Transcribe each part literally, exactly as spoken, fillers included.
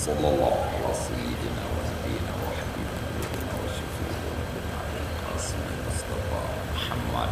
وصلى الله على سيدنا ونبينا وحبيب قلوبنا وشفيع ذنوبنا أبي القاسم المصطفى محمد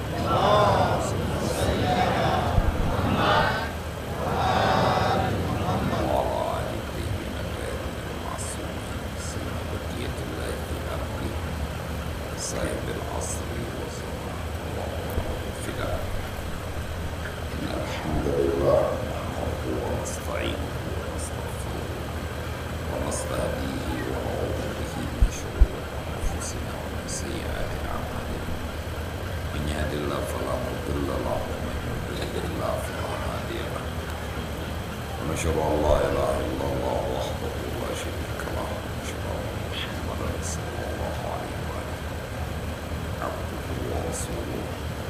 وعلى آل الطيبين الطاهرين المعصومين سيما بقية الله في أرضه صاحب العصر والزمان اللهم فداء إن الحمد لله نحمده ونستعينه ونستغفره ونستهديه ونعوذ به من شرور أنفسنا ومن سيئات أعمالنا من يهد الله فلا مضل له ومن يضلل الله فلا هادي له ونشهد أن لا إله إلا الله وحده لا شريك له ونشهد أن محمدا صلى الله عليه وآله عبده ورسوله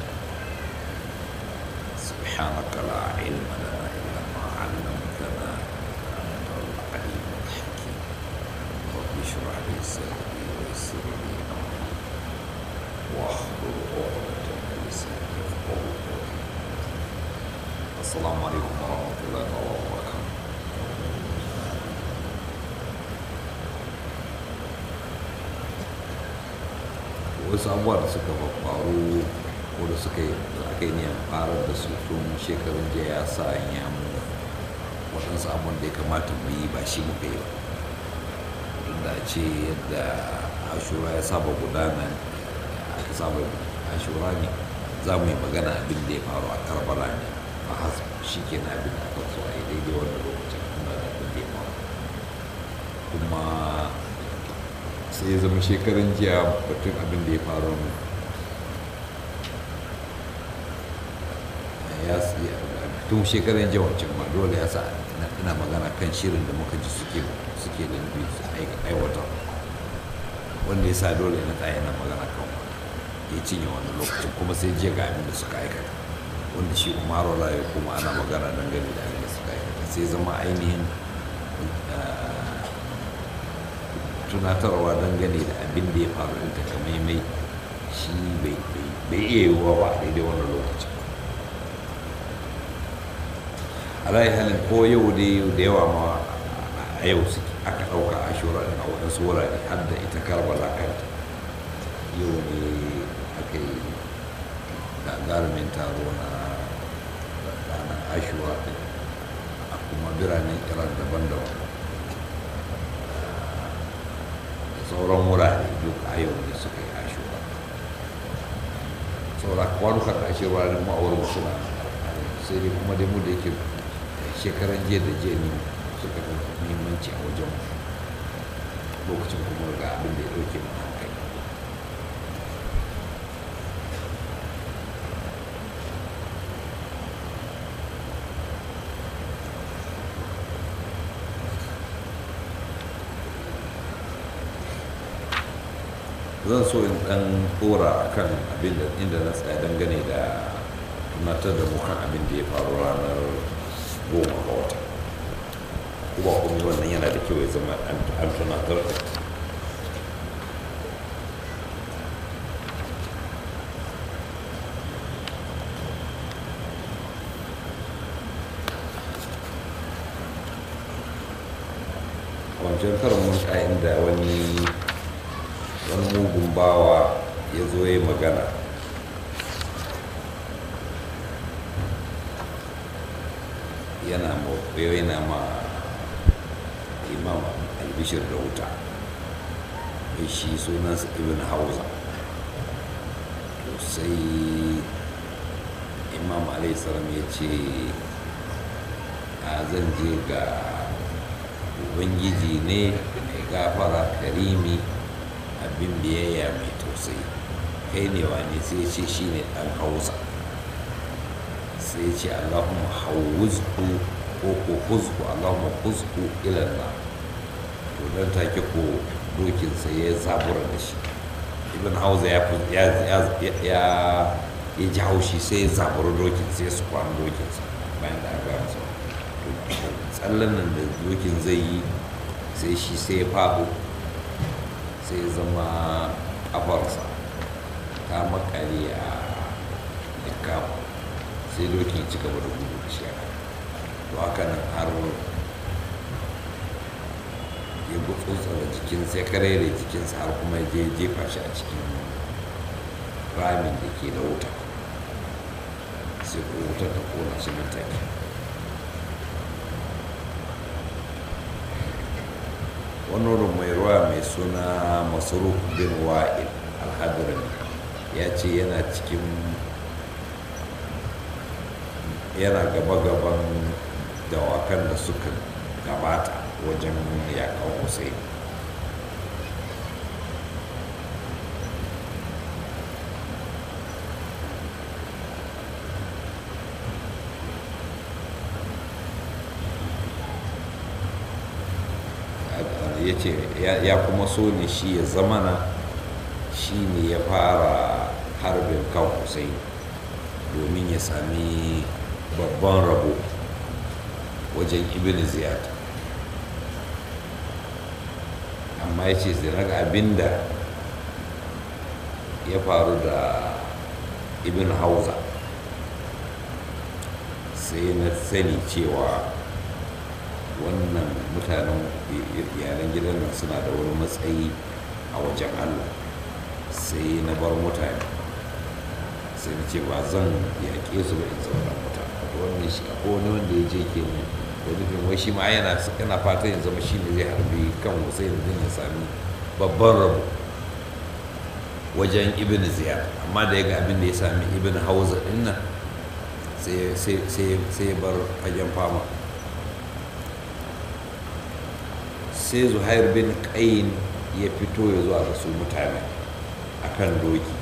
سبحانك لا علم لنا إلا ما علمتنا أنت العليم الحكيم رب اشرح لي صدري ويسر لي أمري واحلل عقدة من لساني يفقهوا قولي السلام عليكم ورحمة الله وبركاته. wasu abubuwa da suka faru ko da suka yi da aka yi niyan farar da su tun shekarun jiya ya sa ya mu waɗansu abin da ya kamata mu yi ba shi muka yi ba duk da ce yadda ashura ya saba gudana aka saba ashura ne za mu yi magana abin da ya faru a karbala ne a has shi ke na abin da aka so a yi daidai wanda lokacin kuma da abin da ya faru kuma sai ya zama shekarun jiya batun abin da ya faru ya tun shekarun jiya wancan ma dole ya sa ina magana kan shirin da muka ji suke suke da nufi su aiwata wanda ya sa dole na tsaye na magana kan ya cinye wani lokacin kuma sai jiya ga abin da suka aikata wanda shi kuma har wala ya kuma ana magana dangane da abin da suka aikata sai zama ainihin tunatarwa dangane da abin da ya faru da takamaimai shi bai iya yiwuwa ba a daidai wannan lokacin alayi halin ko yau da yawa ma a yau aka ɗauka a shura ɗin a waɗansu wurare har da ita karbala kanta yau ne aka yi gagarumin taro na ranar ashura ɗin a kuma biranen iran daban-daban sauran wurare duk a yau ne suka yi ashura saura kwanukan ashura da ma'awar suna sai dai kuma dai mu da yake shekaran jiya da jiya ne suka fi muhimmanci a wajen lokacin kuma ga abin da ya ɗauke mu hankali zan so in ɗan ɗora a kan abin da inda na tsaya dangane da tunatar da mukan abin da ya faru ranar goma ga wata kuma kuma wannan yana da kyau ya zama an tunatar da wancan karin mun ƙa'in da wani wani mugun bawa ya zo ya magana yana mawayo yana ma imam albishir da wuta mai shi sunansa ibn hauza to sai imam alaihissalam ya ce a zan je ga ubangiji ne mai gafara karimi abin biyayya mai tausayi kai ne wani sai ce shi ne ɗan hausa sai ce allahumma hawuzku ko ko huzku allahumma huzku ilallah to don take ko dokinsa ya zabura da shi ibn hausa ya ya ji haushi sai ya zabura dokin sai su kwan dokinsa bayan da aka masa tsallan nan da dokin zai yi sai shi sai ya faɗo sai ya zama ƙafarsa ta makare a likafa sai doki ci gaba da gudu da shi to haka nan har ya gutsutsura jikinsa ya karere jikinsa har kuma ya je jefa shi a cikin ramin da ke da wuta sai ko wutar ta kona shi nan take. wani wurin mai ruwa mai suna masaruf bin wa'il al-hadrami ya ce yana cikin yana gaba-gaban dawakan da suka gabata wajen yakan Hussein. ya ce ya kuma so ne shi ya zamana shi ne ya fara harbin kan Hussein domin ya sami babban rabo wajen ibn ziyad, amma ya ce zai ga abinda ya faru da ibn hauza sai na sani cewa wannan mutanen iyalan gidan nan suna da wani matsayi a wajen Allah, sai na bar mutane sai na ce ba zan yaƙe su ba in zauna mutane. wannan shi a wani wanda ya je ke ne da nufin wai shi ma yana yana fata ya zama shi ne zai harbi kan Hussein din ya sami babban rabo wajen ibn ziyad, amma da ya ga abin da ya sami ibn hauza din nan sai ya bar fagen fama. sai zuhair bin qayn ya fito ya zuwa da su mutane akan doki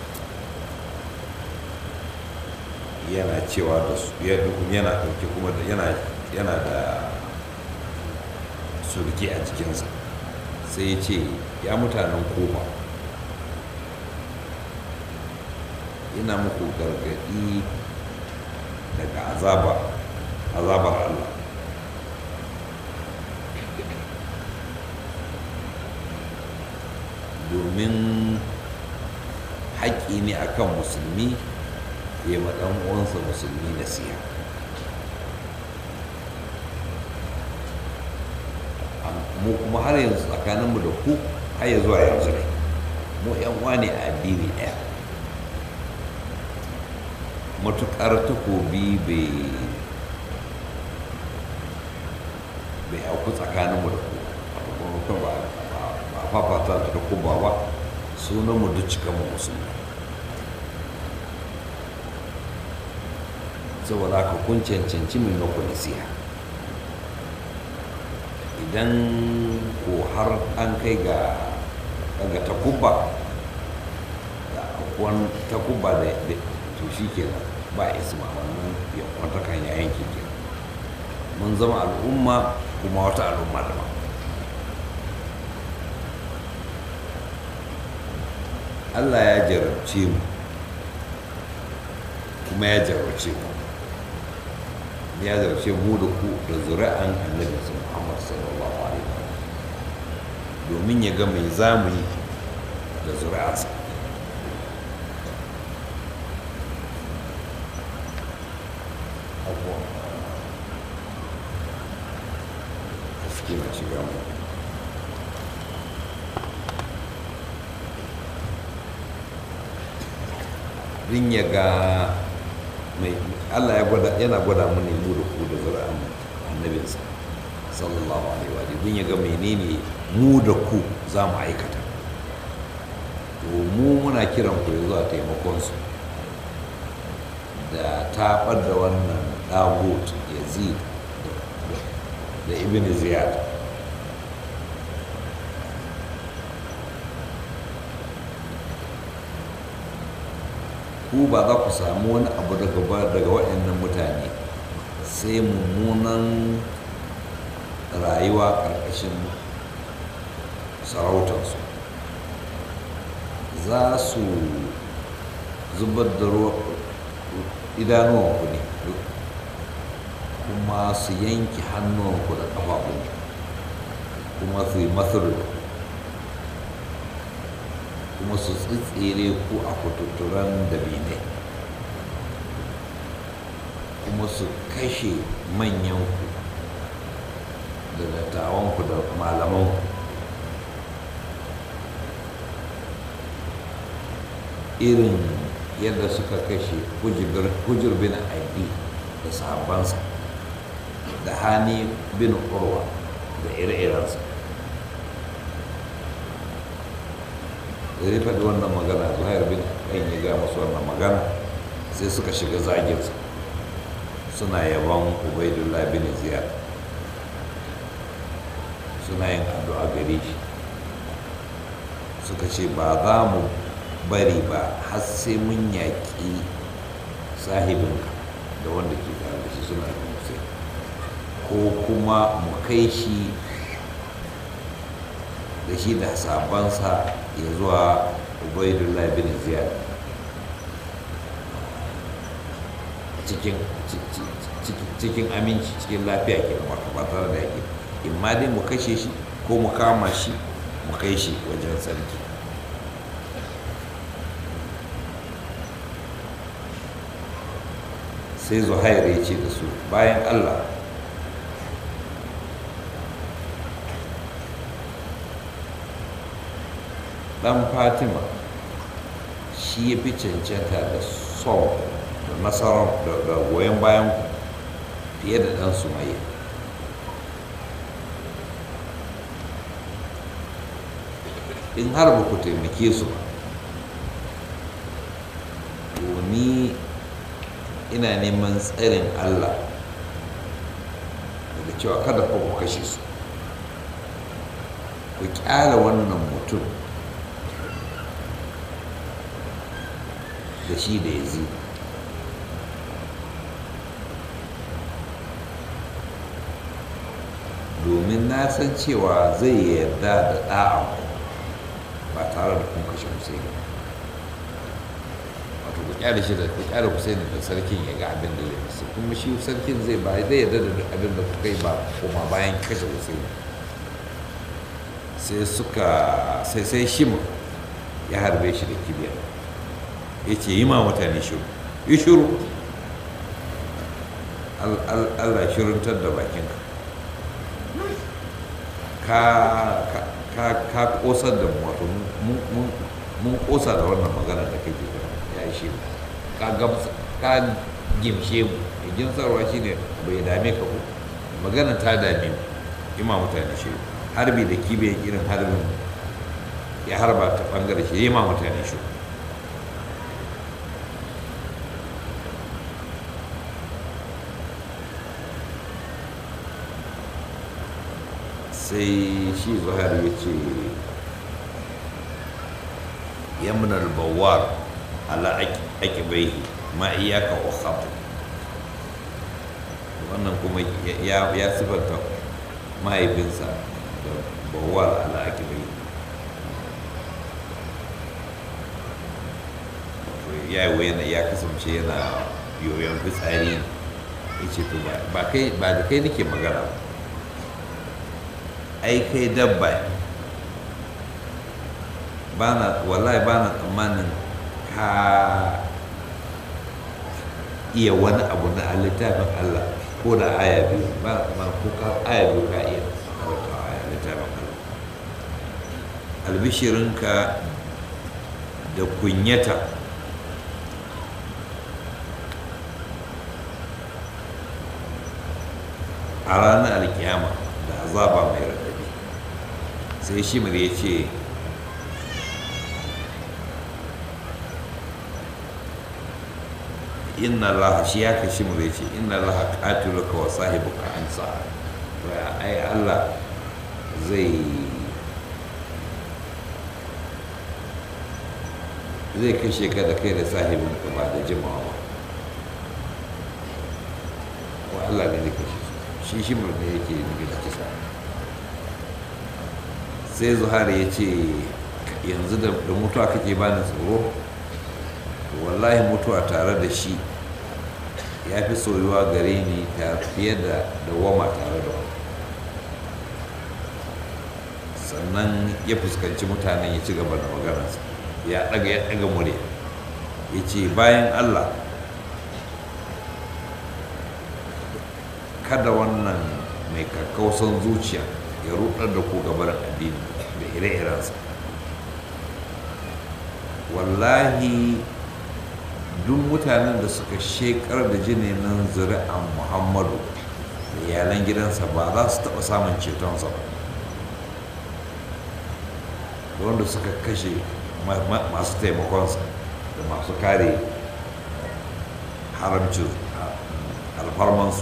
yana cewa da su yana ɗauke kuma yana da surki a jikinsa, sai ya ce ya mutanen Kufa, ina muku gargaɗi daga azabar Allah. domin haƙƙi ne akan musulmi ya ma ɗan uwansa musulmi nasiha. mu kuma har yanzu tsakaninmu da ku har ya zuwa yanzu ne mu yan uwa ne a addini ɗaya, matuƙar takobi bai auku tsakaninmu da ku ba fafata da takuba ba, sunanmu duk cikin musulmi. saboda haka kun cancanci mai maku nasiha. idan ko har an kai ga daga takuba da akwai takuba da to shi ke ba isma wannan wata kan yayin ke mun zama al'umma kuma wata al'umma da ba. Allah ya jarabce mu kuma ya jarabce ku ya jarabce mu da ku da zuri'an annabi Muhammad sallallahu alaihi wa domin ya ga mai zamu yi da zuri'arsa. abuwa da suke na shiga mu din ya ga mai Allah ya gwada yana gwada mu ne mu da ku da zuri'an annabinsa sallallahu alaihi wa sallam, din ya ga menene mu da ku za mu aikata. to mu muna kiran ku zuwa taimakon su da tabar da wannan dagut Yazid da ibn Ziyad. ku ba za ku samu wani abu daga daga waɗannan mutane sai mummunan rayuwa ƙarƙashin sarautarsu. za su zubar da idanuwanku ne kuma su yanki hannuwanku da ƙafafunku kuma su yi masarar kuma su tsitsire ku a kututturan dabinai kuma su kashe manyanku da dattawanku da malamanku irin yadda suka kashe hujjar bin abi da sahabbansa da hani bin urwa da ire-irensa. da ya faɗi wannan magana zuhair bin ɗan ya ga masu wannan magana sai suka shiga zaginsa suna yaban ubaidullah bin ziyad suna yin addu'a gare shi suka ce ba za mu bari ba har sai mun yaƙi sahibinka da wanda ke tare da shi suna da musai ko kuma mu kai shi da shi da sabansa ya zuwa ubaidullah bin ziyad cikin aminci cikin lafiya ke wato ba tare da yaƙi in ma dai mu kashe shi ko mu kama shi mu kai shi wajen sarki. sai zuhair ya ce da su bayan allah dan fatima shi ya fi cancanta da son da nasarar da goyon bayan fiye da dan sumayya. in har ba ku taimake su ba to ni ina neman tsarin allah daga cewa kada fa ku kashe su ku kyala wannan mutum da shi da yazi domin na san cewa zai yarda da ɗa'a ba tare da kun kashe Husaini wato ku kyale shi da ku kyale Husaini da sarkin ya ga abin da zai musu kuma shi sarkin zai ba zai yarda da abin da kuka yi ba kuma bayan kashe Husaini. sai suka sai sai shim ya harbe shi da kibiya ya ce yi ma mutane shiru yi shiru Allah shiruntar da bakinka ka ka kosar da mu wato mun kosa da wannan magana da kake ya ishe mu ka gamsa ka gimshe mu gimsarwa shine bai dame ka ko magana ta dame mu ima mutane shi harbi da kibe irin harbin ya harba ta bangare shi ima mutane shi sai shi zuhair ya ce yamnar bawar ala akibaihi ma iyaka wa khatu wannan kuma ya sifanta mahaifinsa da bawar ala akibaihi ya yi ya kasance yana yoyon fitsari ya ce to ba da kai nake magana ba ai kai dabba bana wallahi bana tsammanin ka iya wani abu na littafin Allah ko da aya biyu ba na ko ka aya biyu ka iya wata aya littafin Allah albishirinka da kunyata a ranar alkiyama da azaba mai raɗaɗi. sai shimir ya ce inna Allah shi ya kashi mu ya ce inna Allah qatiluka wa sahibuka an sa'a to ai Allah zai zai kashe ka da kai da sahibinka ba da jimawa ba wa Allah ne zai kashe shi shi ne yake nufi da kisa. sai zuhari ya ce yanzu da mutuwa kake bani tsoro wallahi mutuwa tare da shi ya fi soyuwa gare ni fiye da dawama tare da wani. sannan ya fuskanci mutanen ya ci gaba da maganarsa ya daga ya daga murya ya ce bayan Allah kada wannan mai kakkausan zuciya ya rudar da ku gabar addini da ire-irensa. Wallahi duk mutanen da suka shekar da jinin zuri'an Muhammadu da iyalan gidansa ba za su taɓa samun cetonsa ba. Wanda suka kashe masu taimakonsa da masu kare haramcin alfarmansu.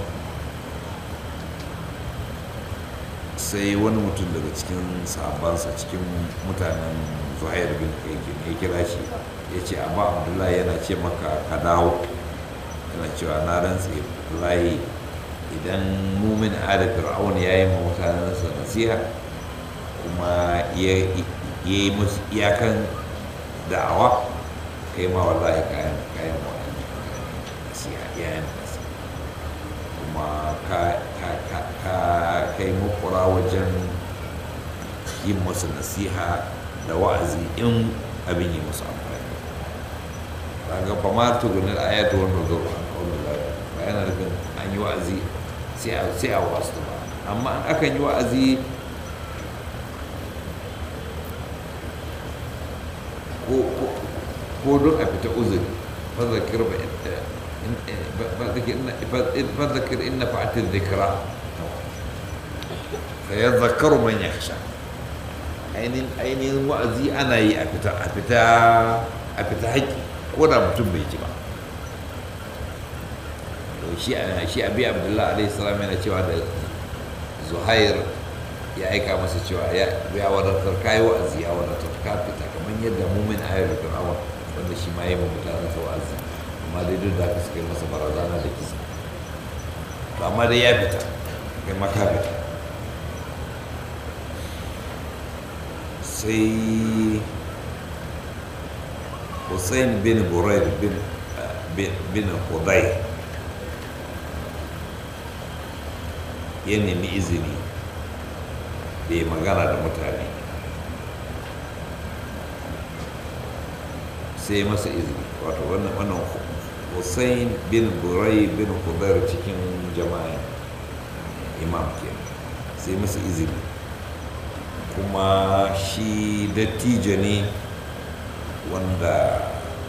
Sai wani mutum daga cikin sahabbansa, cikin mutanen Zuhair bin Kaikin, ya kira shi ya ce, Abba Abdullahi yana ce maka ka dawo, yana cewa na rantse wallahi idan mumin ada fir'aun ya yi ma mutanensa nasiha kuma ya yi musu iyakan da'awa, kai ma wallahi kayan kayan waɗanda nasiha iyayen nasiha kuma ka kai makura wajen yin musu nasiha da wa'azi in abin yi musu amfani. Kaga fa ma tugunin ayatu wannan zuwa ba yana nufin an yi wa'azi sai a wasu ba, amma an akan yi wa'azi ko don a fita uzuri. fadhakir fadhakir in nafa'ati dhikra sayadhakkaru man yakhsha. ainihin ainihin wa'azi ana yi a fita a fita a fita haƙƙi ko da mutum bai ji ba. shi shi abi abdullahi alaihi salam yana cewa da Zuhair ya aika masa cewa ya wadatar kayi wa'azi ya wadatar ka fita, kamar yadda mumin ayar fir'aun wanda shi ma yi ma mutanen sa wa'azi amma dai duk da haka suka yi masa barazana da kisa. to amma dai ya fita, kai ma ka fita. sai Hussein bin Buraid bin bin Hudayr ya nemi izini da ya magana da mutane, sai masa izini. Wato wannan Hussein bin Burai bin Hudayr cikin jama'a imam ke, sai masa izini. Kuma shi dattijo ne wanda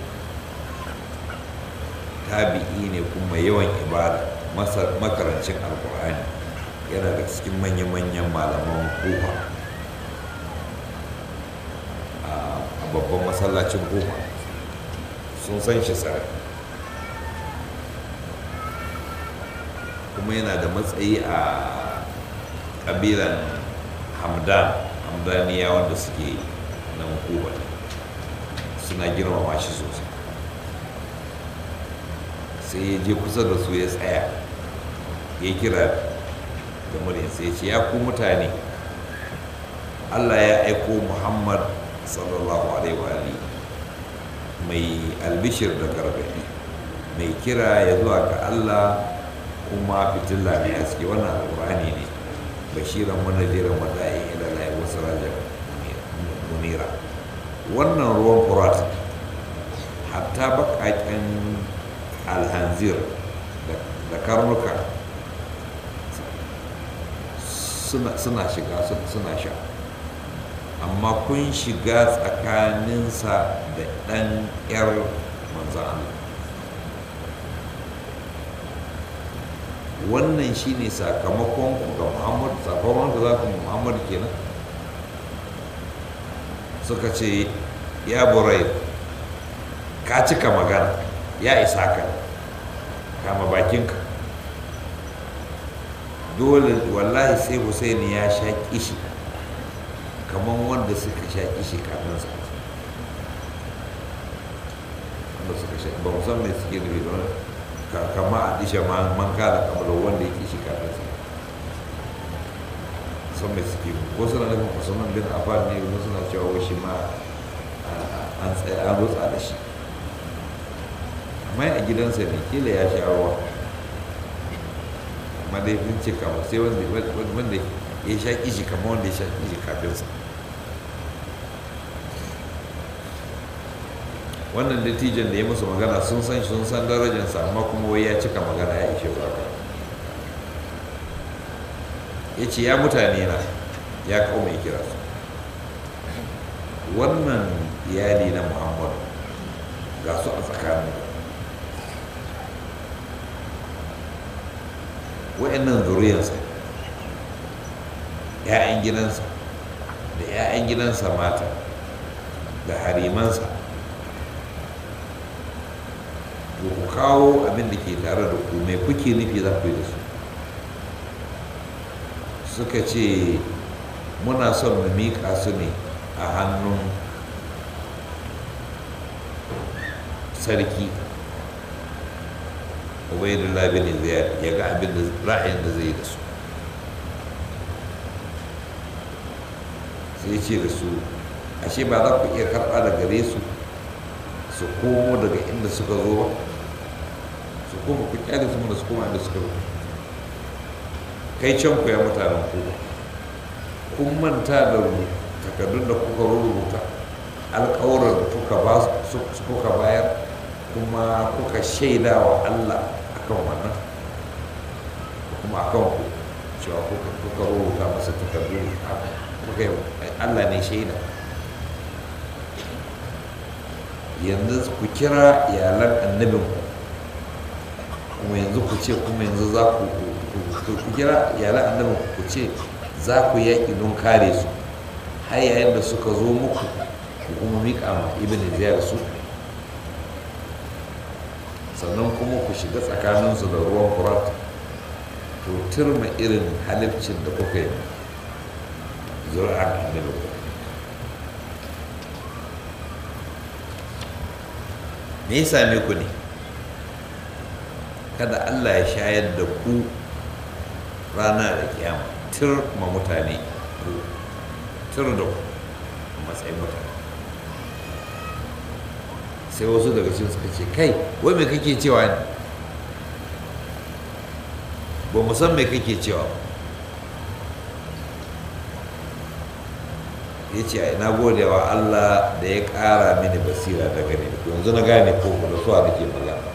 tabi'i ne kuma yawan ibada, makarancin alkur'ani, yana da cikin manya-manyan malaman Kufa a babban masallacin Kufa, sun san shi sarai. kuma yana da matsayi a ƙabilan hamdan hamdaniya wanda suke nan Kufa, suna girmama shi sosai. sai ya je kusa da su ya tsaya ya kira da muryarsa ya ce, ya ku mutane, Allah ya aiko Muhammad sallallahu alaihi wa alihi mai albishir da gargadi, mai kira ya zuwa ga Allah kuma fitilla mai haske. wannan alƙur'ani ne, bashiran wa nadiran wa da'i ila lahi wa sirajan munira. wannan ruwan furat hatta baƙaƙen alhanzir da karnuka suna shiga suna sha, amma kun shiga tsakaninsa da ɗan 'yar manzan Allah. wannan shine sakamakon ku ga Muhammad, sakamakon da za ku Muhammad kenan. suka ce, ya Burai, ka cika magana, ya isa ka, kama bakinka. dole wallahi sai Husaini ya sha kishi kamar wanda suka sha kishi kafin sa, wanda suka sha, ba musamman mai suke nufi don kama a disha man kada kamar wanda ya kishi kafin sa, san mai suke wasu na nufin Usman bin Affan ne, wasu na cewa shi ma an tsaye an rutsa da shi, amma a gidansa ne kila ya sha ruwa, amma dai sun ce kama sai wanda ya sha kishi kama wanda ya sha kishi kafin sa. wannan dattijan da ya musu magana sun san sun san darajarsa, amma kuma wai ya cika magana ya ishe ba. ya ce ya mutane na ya kawo mai kira su wannan iyali na muhammadu ga su a tsakanin wa'annan zuriyarsa ‘ya'yan gidansa da ‘ya'yan gidansa mata da harimansa ku kawo abin da ke tare da ku mai kuke nufi za ku yi da su suka ce muna son mu miƙa su ne a hannun sarki ubaidullah bin ziyad ya ga abin da ra'ayin da zai da su sai ce da su ashe ba za ku iya karɓa da gare su su komo daga inda suka zo ba su koma ku kyale su mana su koma inda suka zo kai can ku ya mutanen ku kun manta da takardun da kuka rubuta alƙawuran da kuka bayar kuma kuka shaida wa Allah akan wannan kuma akan ku cewa kuka rubuta masa takardu kuka yi Allah ne shaida yanzu ku kira iyalan annabin ku kuma yanzu ku ce kuma yanzu za ku ku kira iyalan annabin ku ce za ku yaƙi don kare su har yayin da suka zo muku ku kuma miƙa ma ibn ziyar su sannan kuma ku shiga tsakaninsu da ruwan furat to turma irin halifcin da kuka yi zuri'ar annabi ku me ya same ku ne kada Allah ya shayar da ku rana da kiyama tur ma mutane ku tur da ku a matsayin mutane sai wasu daga cikin suka ce kai wai me kake cewa ne ba mu san me kake cewa ya ce na gode wa Allah da ya ƙara mini basira da gani yanzu na gane ko da suwa nake magana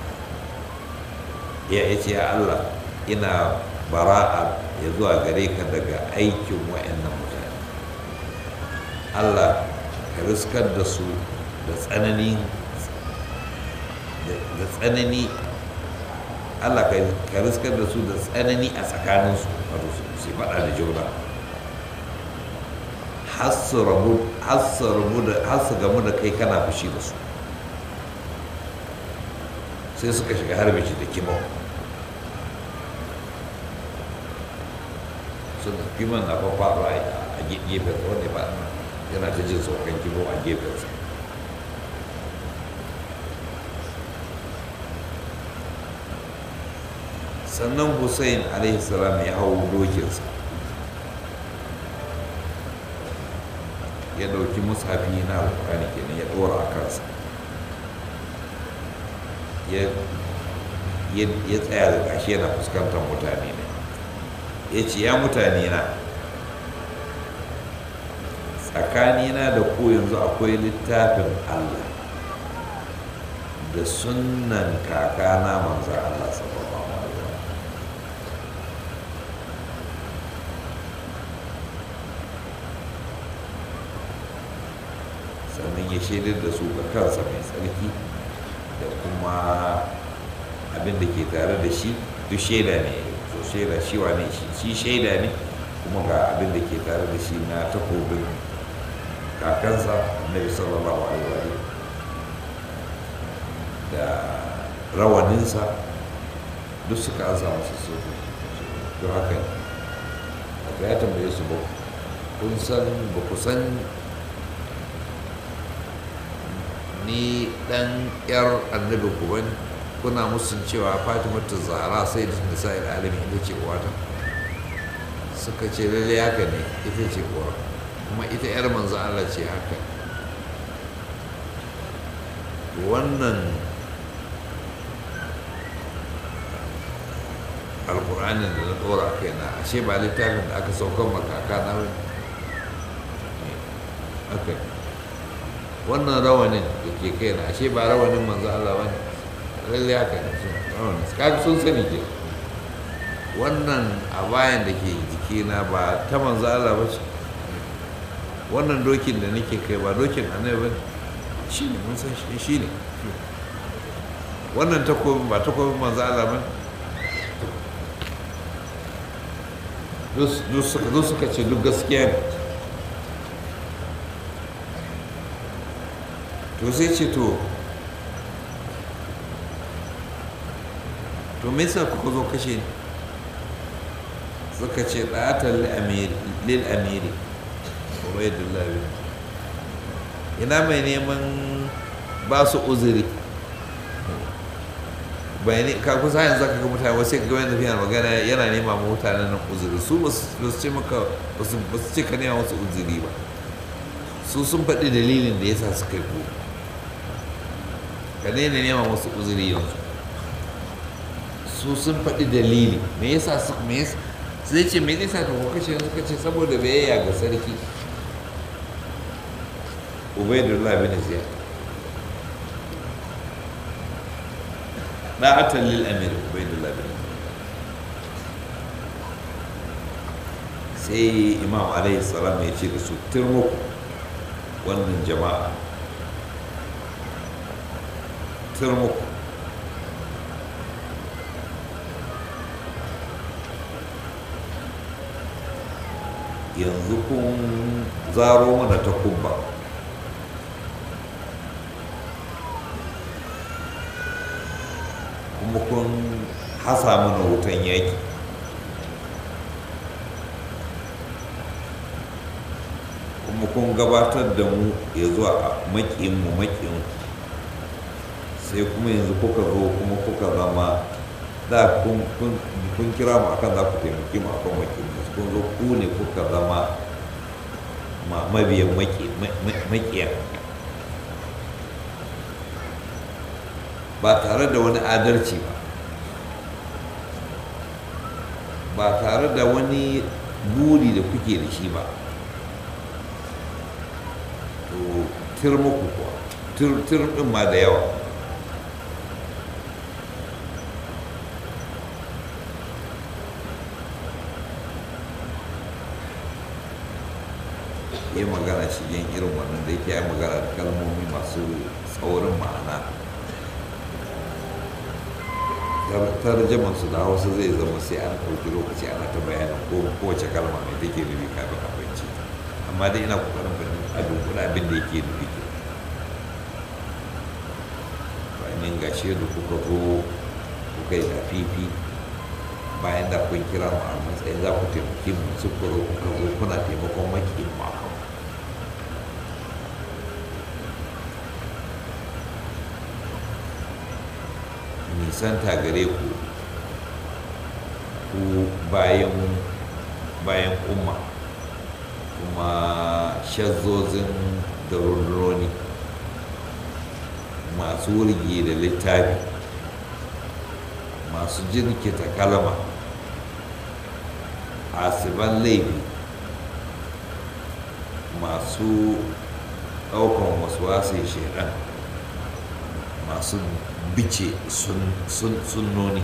ya ce ya Allah ina bara'a ya zuwa gare ka daga aikin wa'annan mutane Allah ka riskar da su da tsanani da tsanani Allah ka riskar da su da tsanani a tsakaninsu wato su faɗa da juna har su gamu da kai kana fushi da su sai suka shiga harbici da kimau sun kiman na fafawa a gefen wanda ba yana ta jin saukan kimau a gefensa sannan hussein alaihissalam ya hau dokinsa ya dauki mushafi na alƙur'ani kenan ya ɗora a kansa ya tsaya da gashi yana fuskantar mutane ne ya ce ya mutane na tsakanina da ku yanzu akwai littafin Allah da sunnan kakana manzan Allah sallallahu alaihi wa sannan ya shaidar da su ga kansa mai tsarki da kuma abin da ke tare da shi duk shaida ne so shaida shi wane shi shi shaida ne kuma ga abin da ke tare da shi na takobin kakansa annabi sallallahu alaihi wa da rawaninsa duk suka an samu su to haka ne ya tambaye su ba kun san ba ku san ni dan yar annabi ku bane kuna musun cewa fatimatu zahra sai da nisa'il alami ita ce uwata suka ce lalle haka ne ita ce uwa kuma ita yar manzo Allah ce haka wannan alƙur'anin da na ɗora a kaina ashe ba littafin da aka saukan makaka na haka wannan rawanin da ke kaina ashe ba rawanin manzo Allah bane lalle haka ne sun rawanin kaga sun sani ke wannan a bayan da ke jikina ba ta manzo Allah ba ce, wannan dokin da nake kai ba dokin annabi ba shi ne, mun san shi shi ne, wannan takobin ba takobin manzo Allah ba. duk suka ce duk gaskiya ne. to sai ce to to me yasa kuka zo kashe ni? suka ce ɗatar lil amiri ubaidullah bin, ina mai neman ba su uzuri bai ne ka kusa yanzu zaka ga mutane wasu ga wani tafiya magana yana nema ma mutanen nan uzuri, su ba su ce maka ba su ce ka nema wasu uzuri ba, su sun faɗi dalilin da yasa suka yi ko ka daina nema wasu uzuri yanzu, su sun faɗi dalili me yasa su me yasa zai ce me yasa ka kashe yanzu, ka ce saboda biyayya ga sarki ubaidullah bin ziyad da'atan lil amir ubaidullah bin sai imam alaihi salam ya ce da su turmuku wannan jama'a, turmuku yanzu kun zaro mana ta kubba, kuma kun hasa mana wutan yaki, kuma kun gabatar da mu ya zuwa maƙinmu maƙin, sai kuma yanzu kuka zo kuma kuka zama da kun kira mu akan za ku taimaki mu akan maƙin, kun zo ku ne kuka zama mabiyan maƙiya ba tare da wani adalci ba, ba tare da wani buri da kuke da shi ba. to tir muku kuwa, tir ɗin ma da yawa. yi magana shigen irin wannan da yake yi magana da kalmomi masu tsaurin ma'ana, tarjaman su da hausa zai zama sai an ɗauki lokaci ana ta bayanin ko kowace kalma mai take nufi kafin a fahimci, amma dai ina kokarin fahimtar abin kuna abin da yake nufi ke bayanin gashi da kuka zo kuka yi tafifi bayan da kun kira mu a matsayin za ku taimaki mu, suka zo kuka zo kuna taimakon makiyin mu a kan nisanta gare ku ku bayan bayan umma, kuma shazzozin da runduroni masu wurgi da littafi, masu jirkita kalama, asiban laifi, masu ɗaukan wasu wasu shaidan, masu bice sunnoni.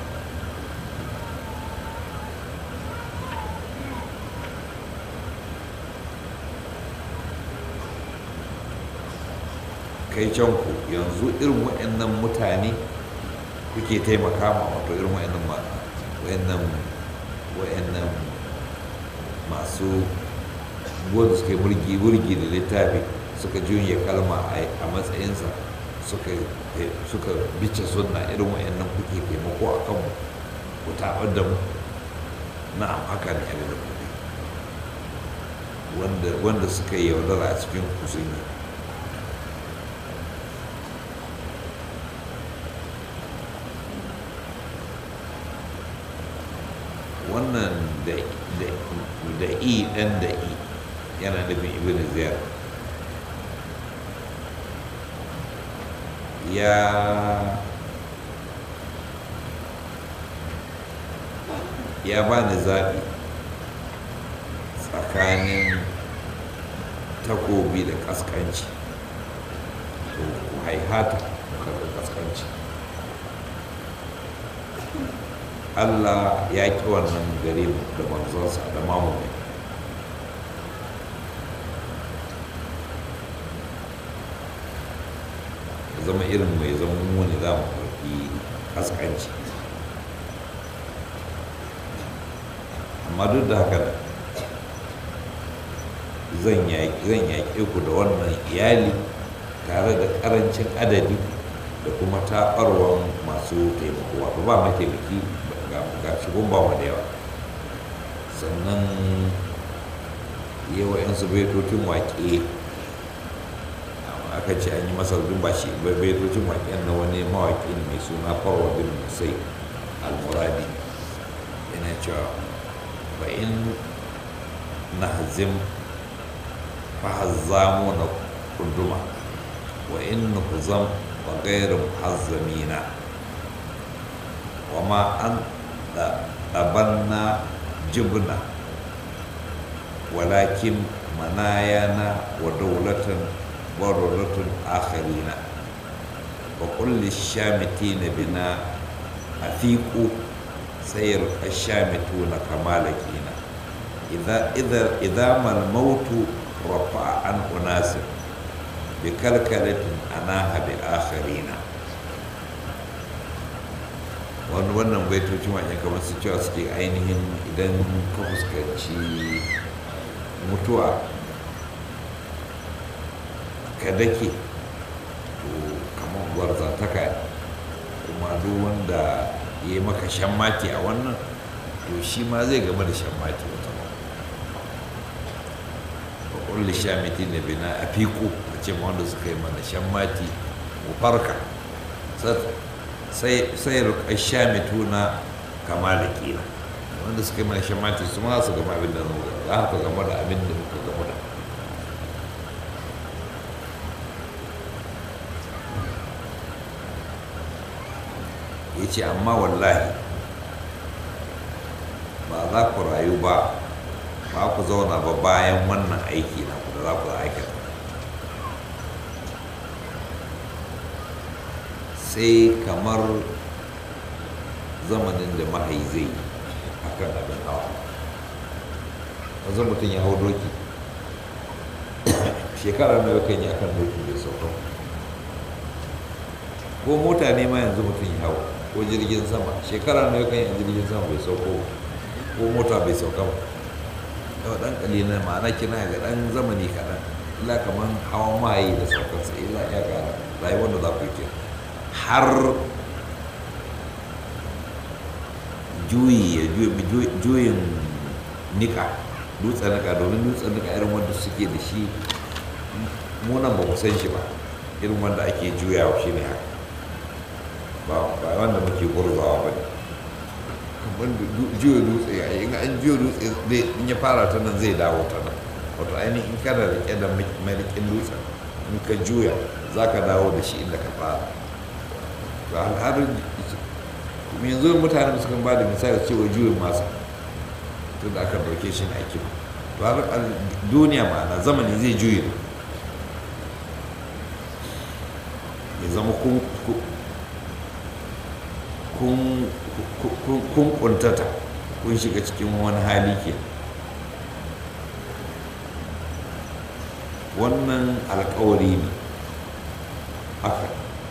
kai can ku yanzu irin waɗannan mutane kuke taimaka ma, wato irin waɗannan waɗannan waɗannan masu wanda suka yi burgi burgi da littafi suka juya kalma a matsayinsa, suka suka bice sunna, irin waɗannan kuke taimako a kanmu ku taɓar da mu. na'am haka ne abin da kuke wanda wanda suka yi yaudara a cikin ku sun yi. wannan da i ɗan da i yana nufin ibn ziyar ya ya ba ni zaɓi tsakanin takobi da ƙasƙanci, to ku haihata ku karɓi ƙasƙanci. Allah ya ƙi wannan gare mu da manzonsa da mamumin zama irin mai zama muni za mu ɗauki haskanci amma duk da haka zan yaƙe ku da wannan iyali tare da ƙarancin adadi da kuma taɓarwan masu taimako wato ba mataimaki ga shigun ba da yawa sannan yawa yansu baitocin waƙe aka ce an yi masa dun ba shi baitocin waƙen na wani mawaƙi ne mai suna farwa bin musai al-muradi yana cewa ba in na hazim fahazzamu na kunduma wa in nuhzam wa ghayru muhazzamina wa ma an ɗabanna jibna walakin manayana wa daulatan wa daulatun akharina wa kulli shamitina bina afiqu sayar ashamituna kamalakina idza idza idza mal mautu rafa'a an unasib bi kalkalatin anaha bi akharina wannan baitocin wajen kamar su cewa suke ainihin idan ka fuskanci mutuwa ka dake to kamar gwarzantaka kuma duk wanda ya yi maka shammati a wannan to shi ma zai gama da shammati wata ba ba kulli shamiti na bina a fiko a ce ma wanda suka yi mana shammati mu farka sai rukar shamitu na kama da kila wanda suka yi mana shammati su ma su gama abin da za ka gama da abin da muka gama da ya ce amma wallahi ba za ku rayu ba ba ku zauna ba bayan wannan aiki na ku da za ku aikata sai kamar zamanin da mahayi zai yi a kan abin hawa wanzu mutum ya hau doki shekarar na yakan yi akan doki bai sauka ko mota ne ma yanzu mutum ya hau ko jirgin sama shekara na yakan yi jirgin sama bai sauko ko mota bai sauka ba yau dan kalilan ma'ana kina ga dan zamani kaɗan illa kamar hawan mahayi da saukansa illa ya gara rayuwar da za ku yi har juyi ya juyin nika dutsen nika domin dutsen nika irin wanda suke da shi munan ba mu san shi ba irin wanda ake juyawa shi ne haka ba wanda muke gurzawa ba ne kamar juya dutse a yi in an juya dutse in ya fara ta nan zai dawo ta nan wato ainihin in kana rike da marikin dutsen in ka juya za ka dawo da shi inda ka fara to al'adun kuma yanzu mutane sukan ba da misali cewa juyin masa tun da aka dauke shi na aiki to har duniya ma'ana zamani zai juye ya zama kun kun kuntata kun shiga cikin wani hali ke wannan alkawari ne haka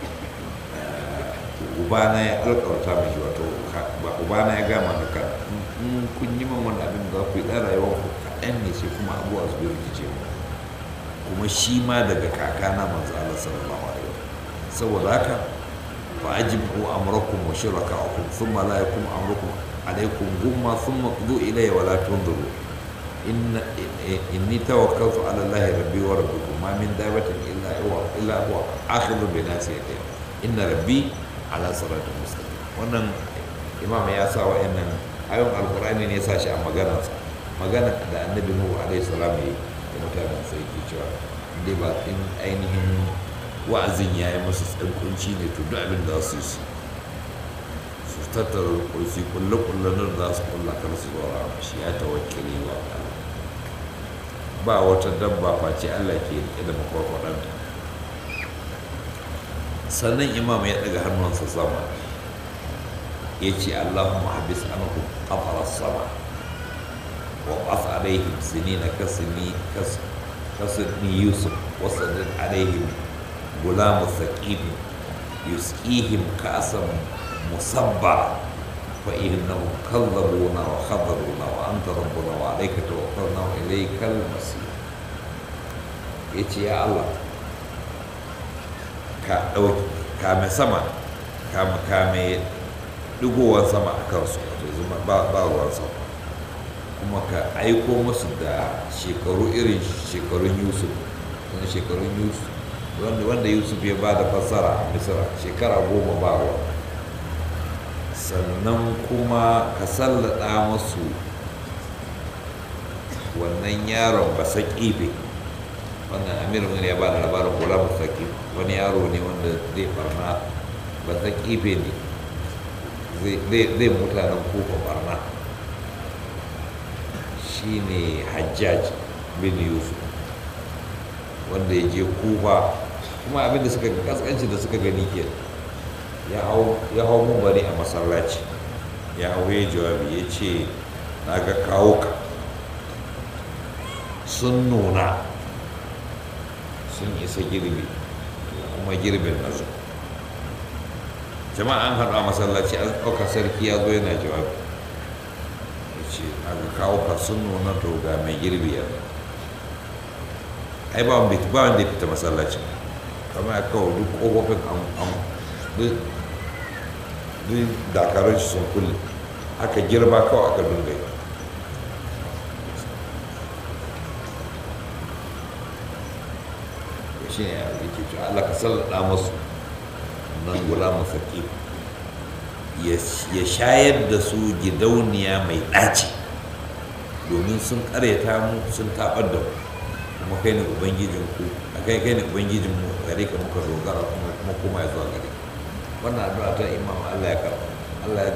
ubana ya alkawarta mai wato ubana ya gama da kan in kun yi man wani abin da ku yi ɗan rayuwa ku kaɗan ne sai kuma abuwa su bi rikice kuma shi ma daga kakana manzo Allah sallallahu alaihi wa saboda haka فأجمعوا أمركم وشركاءكم ثم لا يكون أمركم عليكم غمة ثم اقضوا إلي ولا تنظروا إن إني توكلت على الله ربي وربكم ما من دابة إلا هو إلا هو آخذ بناصيته إن ربي على صراط مستقيم wannan imam ya sa wa'annan ayon alqur'ani ne ya sa shi a maganarsa magana da annabi nuhu alaihi salam ya yi da mutanen sai ke cewa dai ba in ainihin wa'azin ya yi masu tsankunci ne to duk abin da su yi su tattara kursi kulle-kulle nan za su kulla kar su zuwa shi ya tawakkali wa Allah ba wata dabba face Allah ke rike da makwarkwadanta sannan imam ya daga hannunsa sama ya ce Allahumma habis anhum qatara sama wa qas alaihim sinina kasni kas kasni yusuf wa sadid alaihim gulam thaqib yusqihim ka'san musabba fa innahum kadhabuna wa khadaruna wa anta rabbuna wa alayka tawakkalna wa ilaykal masir. Yace ya Allah ka dauki kame sama kame kame dugowar sama a kansu wato zuma ba ba ruwan sama, kuma ka aiko musu da shekaru irin shekarun Yusuf, wani shekarun Yusuf wanda wanda Yusuf ya ba da fassara a Misra shekara goma ba ruwa. Sannan kuma ka sallada musu wannan yaron basaƙife, wannan amirin ya ba da labarin kula basaƙife, wani yaro ne wanda zai barna basaƙife ne zai mutanen kofa barna, shi ne Hajjaj bin Yusuf wanda ya je kufa, kuma abinda suka kaskanci da suka gani ke ya hau mumbari a masallaci, ya hau ya jawabi ya ce na ga kawo ka sun nuna sun isa girbi kuma girbin na zo. Jama'a an haɗu a masallaci an ɗauka sarki ya zo yana jawabi ya ce na ga kawo ka sun nuna to ga mai girbi ya zo. Ai ba wanda ya fita masallacin, kama ya kawo duk ƙofofin an duk dakarun shi sun kulle, aka girba kawai aka dunga. Shi ne ya ke cewa Allah ka sallada musu nan gulamun sarki ya shayar da su gidauniya mai ɗaci, domin sun ƙaryata mu sun taɓar da mu, kuma kai ne ubangijin ku a kai kai ne ubangijin mu gare ka muka dogara kuma kuma kuma ya zuwa gare. Wannan addu'a ta imam Allah ya karɓa, Allah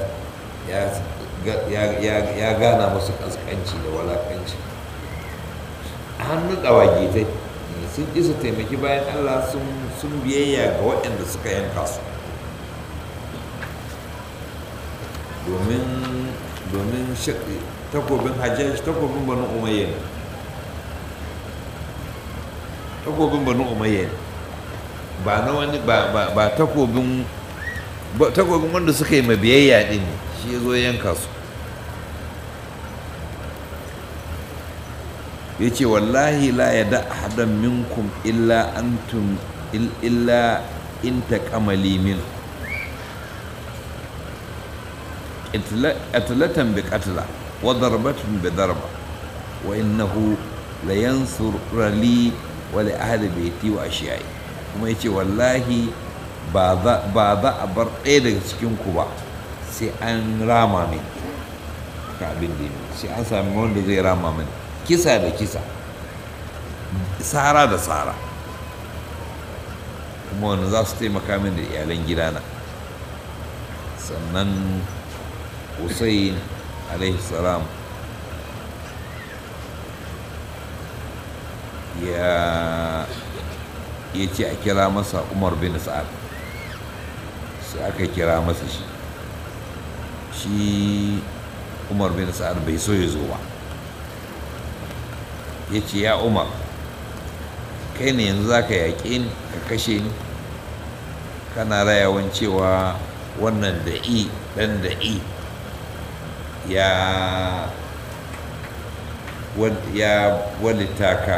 ya gana musu kaskanci da walakanci a hannun ɗawagitai, sun ƙi su taimaki bayan Allah sun biyayya ga waɗanda suka yanka su, domin domin takobin Hajjaj takobin Banu Umayya ne, takobin Banu Umayya ne ba na wani ba takobin takobin wanda suka yi mabiyayya din ne, shi ya zo yanka su. Ya ce wallahi la ya da hadan minkum illa antum illa in taqamali min atlatan bi qatla wa darbatun bi darba wa innahu la yansur li wa li ahli baiti wa ashiyai. Kuma yace wallahi ba za a bar ɗaya daga cikin ku ba sai an rama min ka abin da sai an sami wanda zai rama min, kisa da kisa, tsara da tsara, kuma wanda za su taimaka min da iyalan gidana. Sannan Hussein alaihi salam ya ya ce a kira masa Umar bin Sa'ad, sai aka kira masa shi shi Umar bin Sa'ad bai so ya zo ba. Ya ce ya Umar, kai ne yanzu za ka yaƙe ni ka kashe ni, kana rayawan cewa wannan da i ɗan da i ya ya walita ka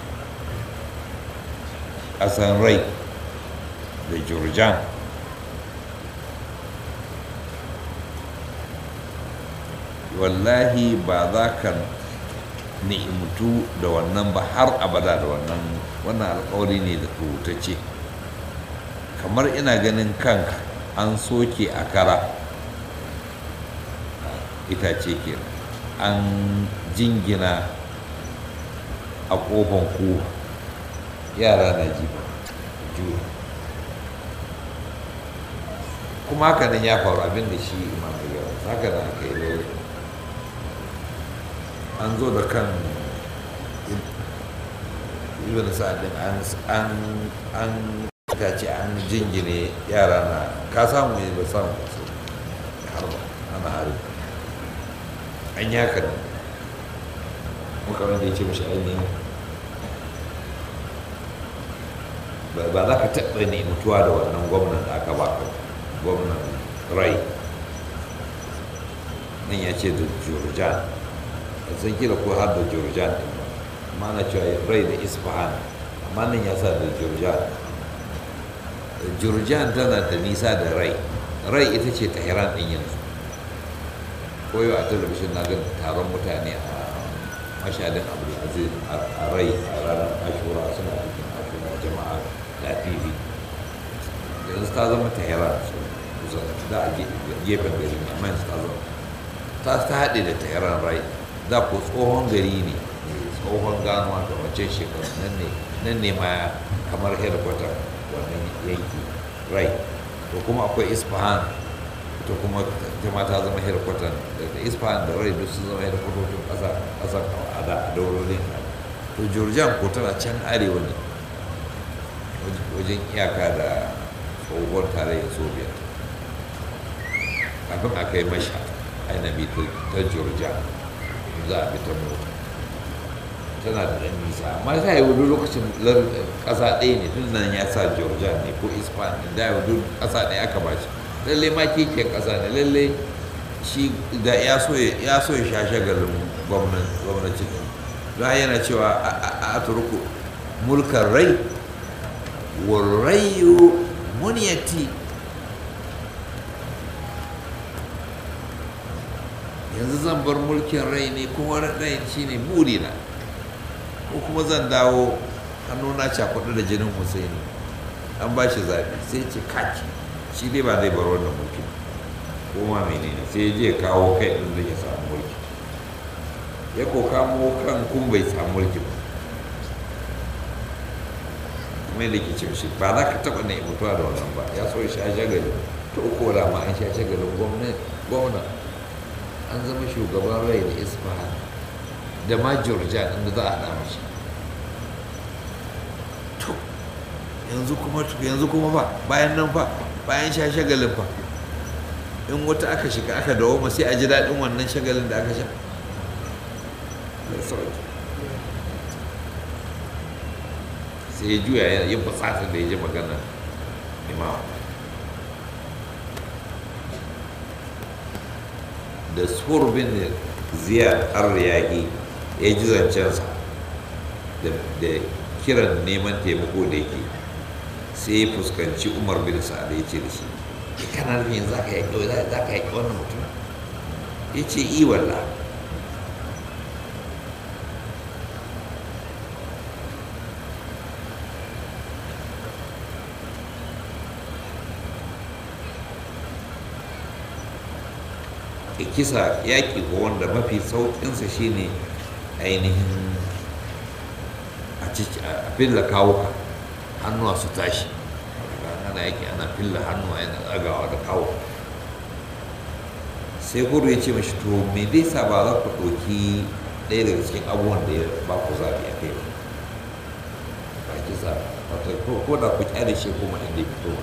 ƙasan rai da Jurjan. Wallahi ba za ka ni'imtu da wannan ba har abada da wannan wannan alƙawari ne da rubutacce. Kamar ina ganin kanka an soke a kara itace ke an jingina a ƙofan kuwa, yara na ji juya. Kuma haka nan ya faru abin da shi imam ya yawa haka nan aka yi lori, an zo da kan ibn sa'adin an an ta ce an jingine yara na ka samu ne ba samu ba harba mana hari an yi haka nan muka wanda ya ce mashi ainihin ba za ka taɓa ne mutuwa da wannan gwamnan da aka baka gwamnan rai nan ya ce da Jurjan a san kila ko har da Jurjan ɗin ba amma na cewa rai da Isfahan amma nan ya sa da Jurjan Jurjan tana da nisa da rai rai ita ce Tehran ɗin yanzu koyo a talabishin na ga taron mutane a mashadin Abdulaziz a rai a ranar ashura suna bikin ashura jama'a da tv yanzu ta zama Tehran kusan da a gefen gari amma yanzu ta zama ta ta haɗe da Tehran rai da ko tsohon gari ne tsohon ganuwa da wacce shekaru nan ne nan ne ma kamar headquarter wannan yanki rai to kuma akwai Isfahan to kuma ta ma ta zama headquarter da Isfahan da rai duk sun zama headquarter ƙasa ƙasar a da daurorin to Jurjan ko tana can arewa ne wajen iyaka da tsohuwar tarayyar soviet kafin a kai masha ainihi ta Jurjan za a bi ta mota tana da ɗan nisa amma ta yi wudu lokacin ƙasa ɗaya ne tun nan ya sa Jurjan ne ko Isfahan ne da yi wudu ƙasa ɗaya aka ba shi lalle ma keken ƙasa ne lalle shi da ya so ya sha shagalin gwamnati ɗin don yana cewa a turku mulkan rai warrayu muniyati yanzu zan bar mulkin rai ne kuma rai shi ne burina ko kuma zan dawo hannuna cakuɗu da jinin Husaini an ba shi zaɓi sai ce kaki shi dai ba zai bar wannan mulkin ko ma menene sai je kawo kai ɗin da ya samu mulki ya ko kamo kan kun bai samu mulki ba kuma yadda ke ce shi ba za ka taɓa ne mutuwa da wannan ba ya so ya sha shagali to ko da ma an sha shagalin gwamna an zama shugaban rai da Isfahan da ma Jurjan inda za a haɗa mashi to yanzu kuma yanzu kuma ba bayan nan fa bayan sha shagalin fa in wata aka shiga aka dawo ma sai a ji daɗin wannan shagalin da aka sha sai ya juya ya fusata da ya ji magana imam da sur bin ziyar ar-riyahi ya ji zancensa da kiran neman taimako da yake sai ya fuskanci umar bin sa'ad ya ce da shi kana nufin za ka yaƙi za ka yaƙi wannan mutum ya ce i walla kisa yaƙi ko wanda mafi sauƙinsa shine ainihin a filla kawuka hannuwa su tashi ana yaƙi ana filla hannuwa yana tsagawa da kawo sai huru ya ce mashi to me zai sa ba za ku ɗauki ɗaya daga cikin abubuwan da ya ba ku zaɓi a kai ba kisa ko da ku kyale shi kuma inda ya fito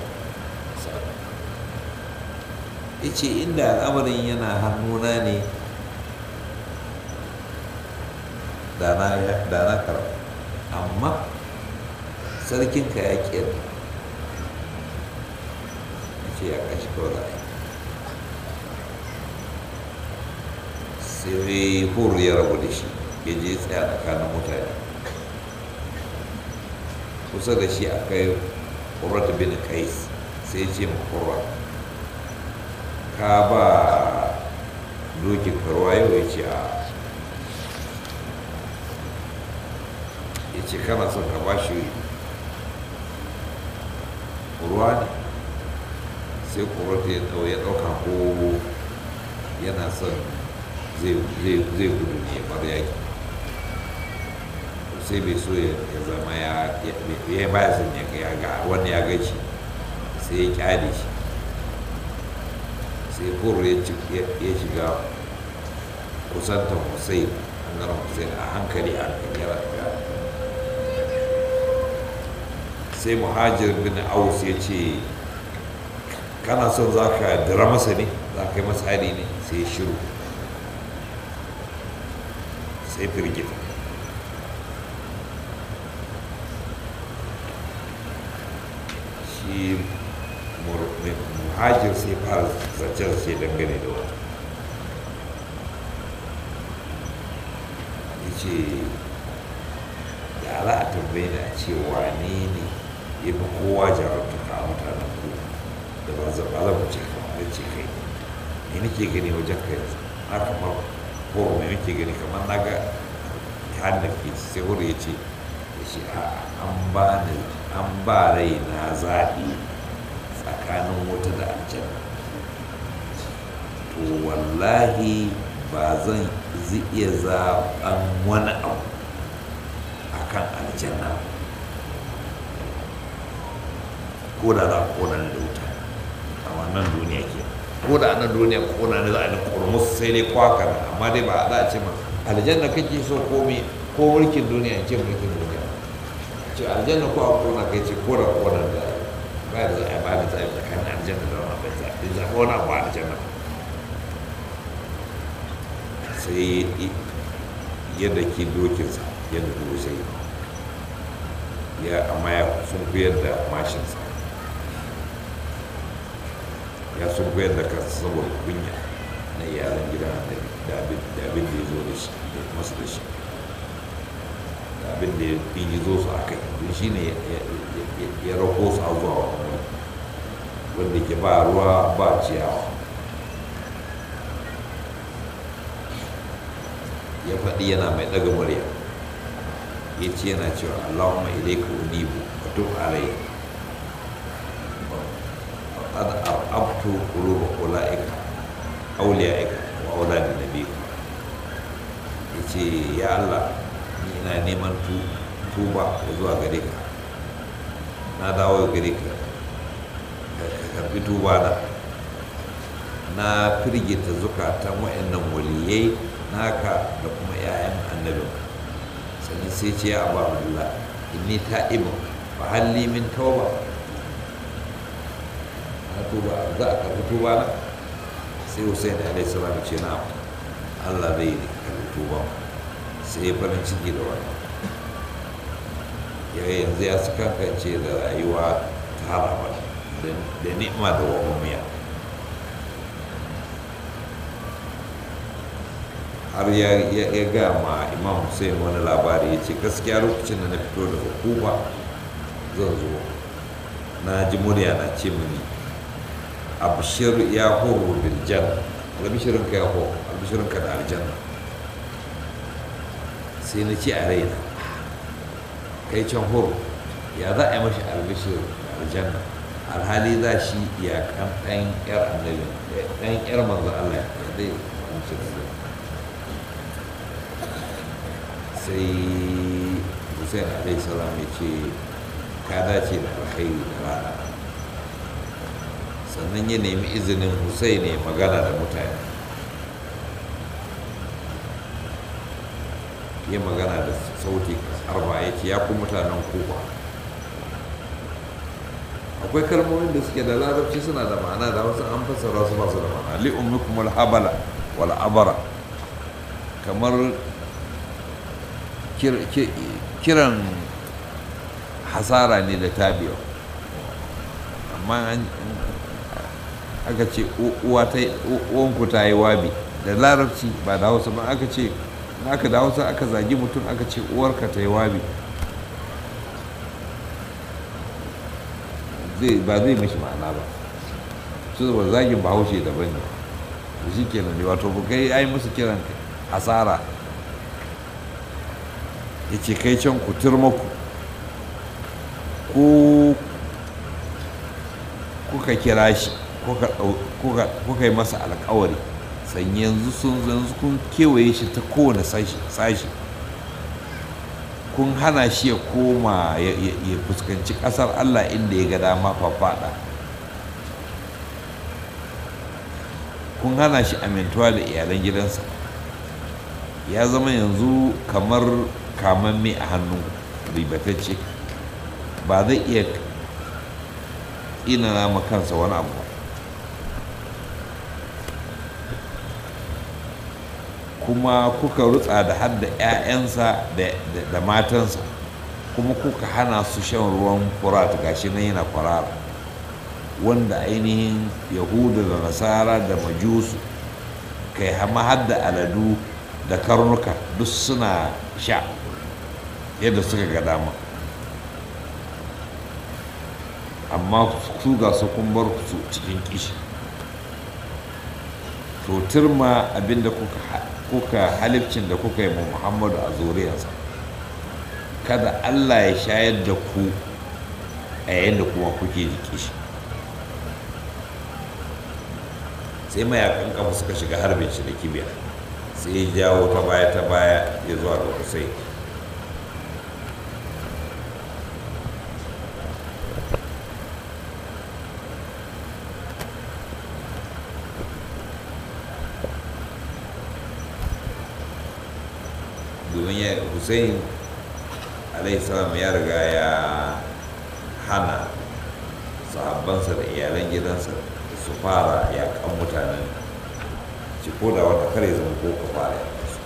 ya ce inda al'amarin yana hannuna ne da na karɓa amma sarkinka ya ƙi yadda ya ce ya kashi kawai da sai hur ya rabu da shi ya je tsaya tsakanin mutane kusa da shi akai ƙurrata bin kais sai ce ma ƙurra ka ba dokin karwa yau ya ce a ya ce kana son ka ba shi ruwa ne sai ƙurrata ya ɗauka ko yana son zai gudu ne ya bar yaki sai bai so ya zama ya baya son ya ga wani ya gaci sai ya kyale shi sai horo ya shiga kusantar Hussein ɓangaren Hussein a hankali a hankali ya sai muhajir bin aus ya ce kana son za ka dira masa ne za ka yi masa hari ne sai shiru sai firgita. shi muhajir sai fara zancen sai dangane da wata ya ce da ala a tambaye da a ce wane ne ya fi kowa jarabtuka a mutanen ku da ba zaɓa zama ce kamar ce kai ne nake gani wajen kai na kamar ko mai nake gani kamar na ga hannafi sai wuri ya ce ya ce an ba ni an ba rai na zaɓi tsakanin wuta da aljanna to wallahi ba zan iya zaɓen wani abu a kan aljanna ko da za a kona ni da wuta a wannan duniya ke ko da ana duniya kona ni za a yi kurmus sai dai kwaka amma dai ba za a ce ma aljanna kake so ko me ko mulkin duniya ce mulkin duniya ce aljanna ko a kona kai ce ko da kona da ba da za a ba da zaɓi tsakanin aljanna da wani bai zaɓi zaɓi wani abu a aljanna sai yadda ke dokinsa yadda dosai ya amma ya sun koyar da mashinsa ya sun koyar da kansa saboda kunya na iyalan gidan annabi da abin da ya zo da shi da masu da shi da abin da ya zo su a kai don shi ne ya rako su a zuwa wani wanda ke ba ruwa ba ciyawa ya faɗi yana mai ɗaga murya ya ce yana cewa Allahumma ilaika unibu wa tub alayya qad abtu quluba ulaika awliyaika wa awladi nabiyika yace ya Allah ni ina neman tuba zuwa gare ka na dawo gare ka ka karbi tuba na na firgita zukatan wa'annan waliyai naka da kuma 'ya'yan annabin sannan sai ce ya abu abdullah inni ta'ibun fa halli min tauba na tuba za a karbi tuba na sai Hussein alaihi salam ce na Allah zai karbi tuba sai ya farin ciki da wannan ya yanzu ya su kankance da rayuwa ta harama da ni'ima da wahamiya har ya ga ma imam Hussein wani labari ya ce gaskiya lokacin da na fito daga Kuba zan zo na ji murya na ce mini abshir ya horo bil janna albishirin ka ya horo albishirin ka da aljanna sai na ce a raina kai can horo ya za a yi mashi albishir da aljanna alhali za shi iyakan ɗan yar annabi ɗan yar manzo Allah ya zai wuce da zai sai Hussein alaihi salam ya ce ka dace da alkhairi da rana sannan ya nemi izinin Hussein ya magana da mutane ya magana da sauti arba ya ce ya ku mutanen Kuba akwai kalmomin da suke da larabci suna da ma'ana da wasu an fassara su masu da ma'ana li ummikum al habala wal abara kamar kiran hasara ne da tabiwa amma aka ce uwanku ta yi wabi da larabci ba da hausa ba aka ce aka da hausa aka zagi mutum aka ce uwarka ta yi wabi ba zai mashi ma'ana ba su ba zagin ba haushe daban ne da shi kenan ne wato ba kai ai musu kiran hasara ya ce kai can ku turmaku ko kuka kira shi kuka yi masa alkawari sanyi yanzu sun zanzu kun kewaye shi ta kowane sashi kun hana shi ya koma ya fuskanci ƙasar Allah inda ya ga dama fafaɗa kun hana shi amintuwa da iyalan gidansa ya zama yanzu kamar kamamme a hannun ribatacce ba zai iya tsinana ma kansa wani abu kuma kuka rutsa da hadda 'ya'yansa da matansa, kuma kuka hana su shan ruwan furat gashi nan yana kwarara, wanda ainihin yahudu da nasara da majusu kai hama hadda aladu da karnuka duk suna sha yadda suka ga dama, amma su ga su kun bar su cikin kishi. to turma abinda kuka kuka halifcin da kuka yi Muhammadu a zuriyarsa, kada Allah ya shayar da ku a yayin da kuma kuke da kishi. sai mayakan kafa suka shiga harbin shi da kibiya, sai ya jawo ta baya ta baya ya zuwa ga Hussein. domin ya Hussein alaihi salam ya riga ya hana sahabbansa da iyalan gidansa su fara yakan mutanen ci ko da wata kare zama ko ka fara yakan su.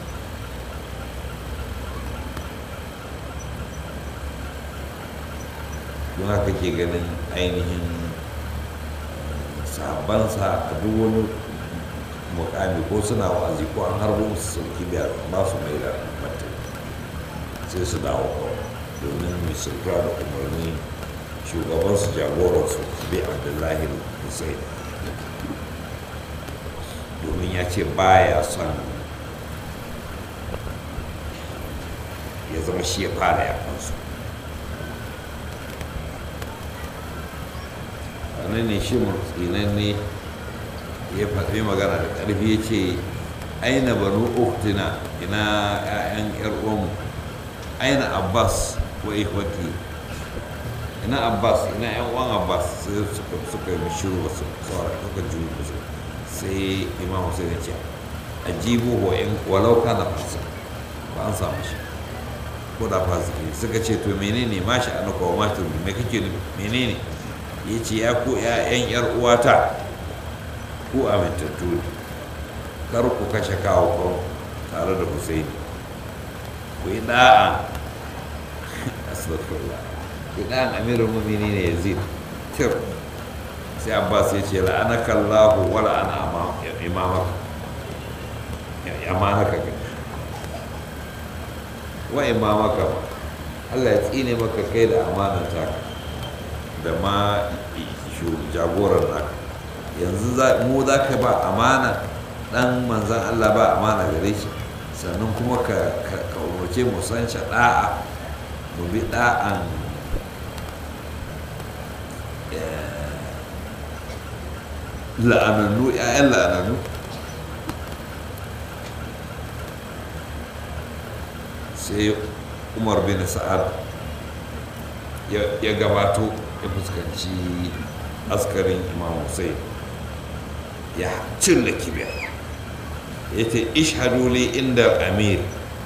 don haka ke ganin ainihin sahabbansa a duk wani mukami ko suna wa'azi ko an harbo musu sauki biyar ba su mai da mata sai su dawo kawai, domin misalta da umarni shugabansu jagoransu bai abdullahi hussein, domin ya ce baya son ya zama shi ya fara yakansu. wannan ne shi murtsinan ne ya faɗi magana da ƙarfi ya ce aina banu uktina, ina 'ya'yan 'yar uwanmu, aina abbas wa ikhwati, ina abbas ina 'yan uwan abbas. sai suka suka yi shiru ba su saura suka juyi ba su, sai imam sai ya ce ajibu wa in walau kana fasa, ba an samu shi ko da fasiki. suka ce to menene ma shi an kawo ma turbi me kake menene? ya ce ya ku 'ya'yan 'yar uwata, ku amintattu kar ku kashe kawo kawo tare da Husaini, ku yi da'a astagfirullah ku yi da'an amirul mu'minin ne Yazid. tir sai Abbas ya ce la'anaka Allahu wa la'ana imamaka amanaka wa imamaka, Allah ya tsine maka kai da amanata da ma jagoran naka. yanzu mu za ka ba amana dan manzan Allah, ba amana gare shi, sannan kuma ka umarce mu san shi da'a, mu bi da'an la'anannu, 'ya'yan la'anannu. sai Umar bin Sa'ad ya gabato ya fuskanci askarin Imam Hussein, ya cilla kibiya ya ce ishadu li inda amir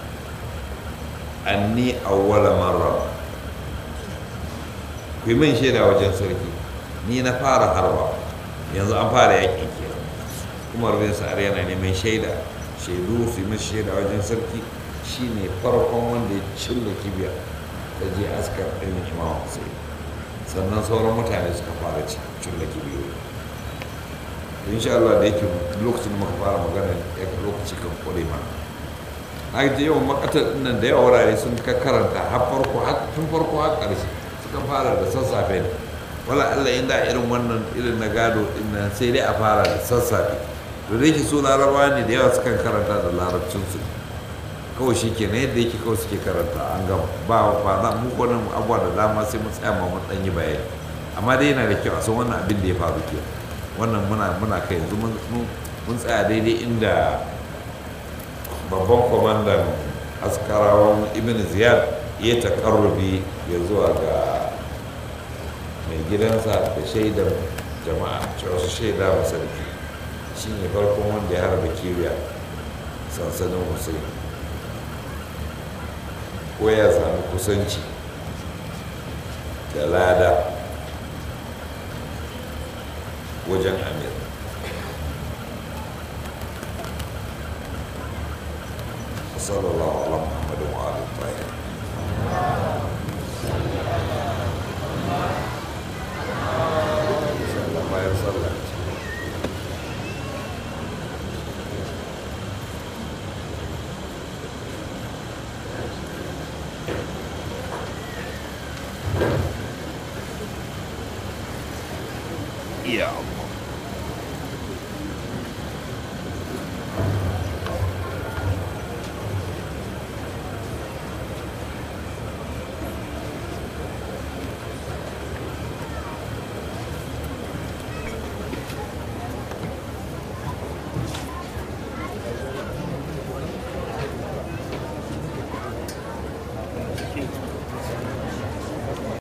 anni awwala marra, ku yi min shaida wajen sarki ni na fara harba, yanzu an fara yaƙi kenan. Umar bin Sa'ad yana neman shaida, shaidu su yi mashi shaida wajen sarki shine farkon wanda ya cilla kibiya ta je askar ɗin Imam Hussein, sannan sauran mutane suka fara cilla kibiyoyi. insha Allah da yake lokacin da muka fara magana ya lokaci kan kore ma a da yawan makatar nan da yawa wurare sun ka karanta har farko har tun farko har ƙarshe suka fara da sassafe ne. wala Allah inda irin wannan irin na gado din nan sai dai a fara da sassafe, to da yake so larabawa ne da yawa sukan karanta da larabcin su kawai shi ke na yadda yake kawai suke karanta an gama ba ba za mu kwanan abuwa da dama sai mu tsaya ma mun ɗan yi bayani, amma dai yana da kyau a san wannan abin da ya faru ke wannan muna muna kai yanzu mun tsaya daidai inda babban kwamandan askarawan ibn ziyad ya takarrubi ya zuwa ga mai gidansa da shaidar jama'a cewa su shaida wa sarki shi ne farkon wanda ya harba kibiya sansanin Hussein ko ya sami kusanci da lada wajen amir. sallallahu ala muhammadin wa alihi tayyib. Insha Allah bayan sallah yeah.